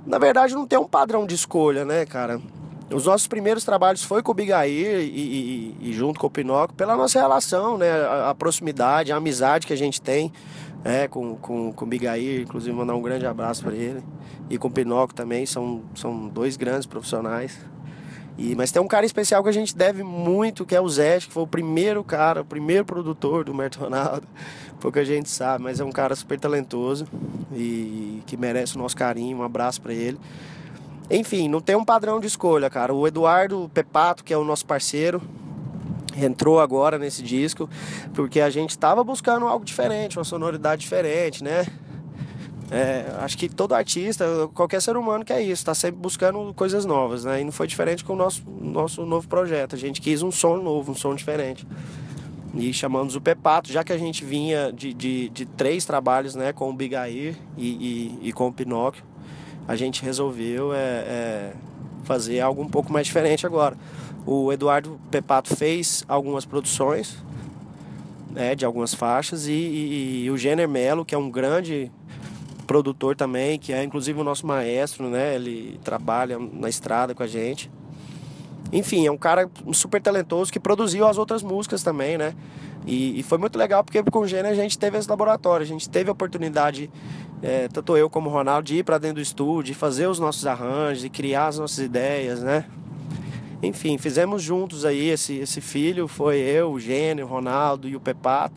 Na verdade, não tem um padrão de escolha, né, cara? Os nossos primeiros trabalhos foi com o Bigair e junto com o Pinóquio, pela nossa relação, né? A proximidade, a amizade que a gente tem com o Bigair, inclusive mandar um grande abraço para ele. E com o Pinóquio também, são dois grandes profissionais. Mas tem um cara especial que a gente deve muito, que é o Zé, que foi o primeiro cara, o primeiro produtor do Humberto Ronaldo, pouca gente sabe, mas é um cara super talentoso e que merece o nosso carinho, um abraço para ele. Enfim, não tem um padrão de escolha, cara. O Eduardo Pepato, que é o nosso parceiro, entrou agora nesse disco porque a gente estava buscando algo diferente, uma sonoridade diferente, né? Acho que todo artista, qualquer ser humano quer isso, está sempre buscando coisas novas, né? E não foi diferente com o nosso novo projeto. A gente quis um som novo, um som diferente. E chamamos o Pepato, já que a gente vinha de 3 trabalhos, né? Com o Bigair e com o Pinóquio. A gente resolveu fazer algo um pouco mais diferente agora. O Eduardo Pepato fez algumas produções, né, de algumas faixas e o Jenner Mello, que é um grande produtor também, que é inclusive o nosso maestro, né? Ele trabalha na estrada com a gente. Enfim, é um cara super talentoso que produziu as outras músicas também, né? E foi muito legal porque com o Jenner a gente teve esse laboratório, a gente teve a oportunidade, tanto eu como o Ronaldo, de ir para dentro do estúdio, de fazer os nossos arranjos, de criar as nossas ideias, né? Enfim, fizemos juntos aí esse filho, foi eu, o Jenner, o Ronaldo e o Pepato.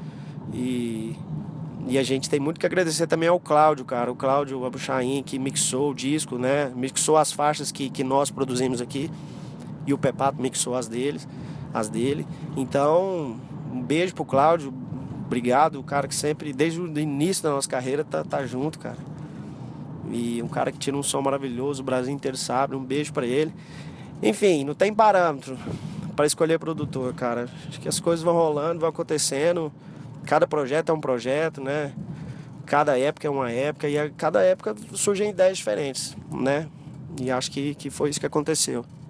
E a gente tem muito que agradecer também ao Cláudio, cara. O Cláudio Abuchain, que mixou o disco, né? Mixou as faixas que nós produzimos aqui. E o Pepato mixou as dele. Então, um beijo pro Cláudio. Obrigado, o cara que sempre, desde o início da nossa carreira, tá junto, cara. E um cara que tira um som maravilhoso, o Brasil inteiro sabe. Um beijo pra ele. Enfim, não tem parâmetro para escolher produtor, cara. Acho que as coisas vão rolando, vão acontecendo. Cada projeto é um projeto, né? Cada época é uma época e a cada época surgem ideias diferentes, né? E acho que foi isso que aconteceu.